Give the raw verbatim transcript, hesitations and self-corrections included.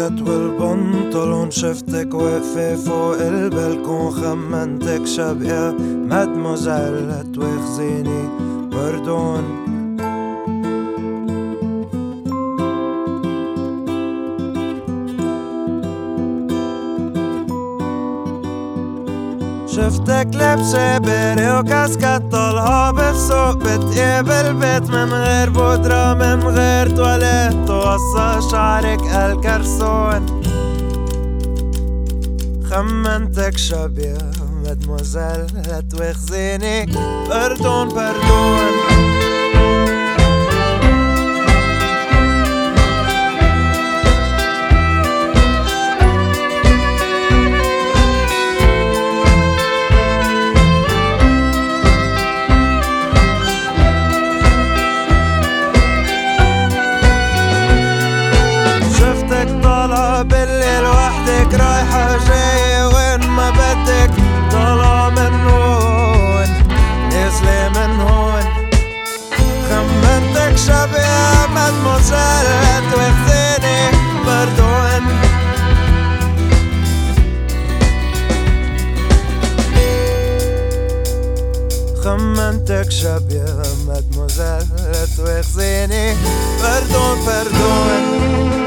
الجاكيت والبنطلون، شفتك واقفة فوق البلكون، خمنتك شبقة مادموزيل هتواخذيني باردون. شفتك لابسة بيري وكاسكات طالعة بالسوق، بتقابل بيت من غير بودرة من غير تواليت، توصى شعرك الكرسون. خمنتك شبيه مادموزيل هتواخذيني باردون باردون. بالليل وحدك رايحة جاية وين ما بدك، طالعة من هون نازلة من هون. خمنتك شبيه مادموزيل هتواخذيني باردون. خمنتك شبيه مادموزيل هتواخذيني باردون باردون.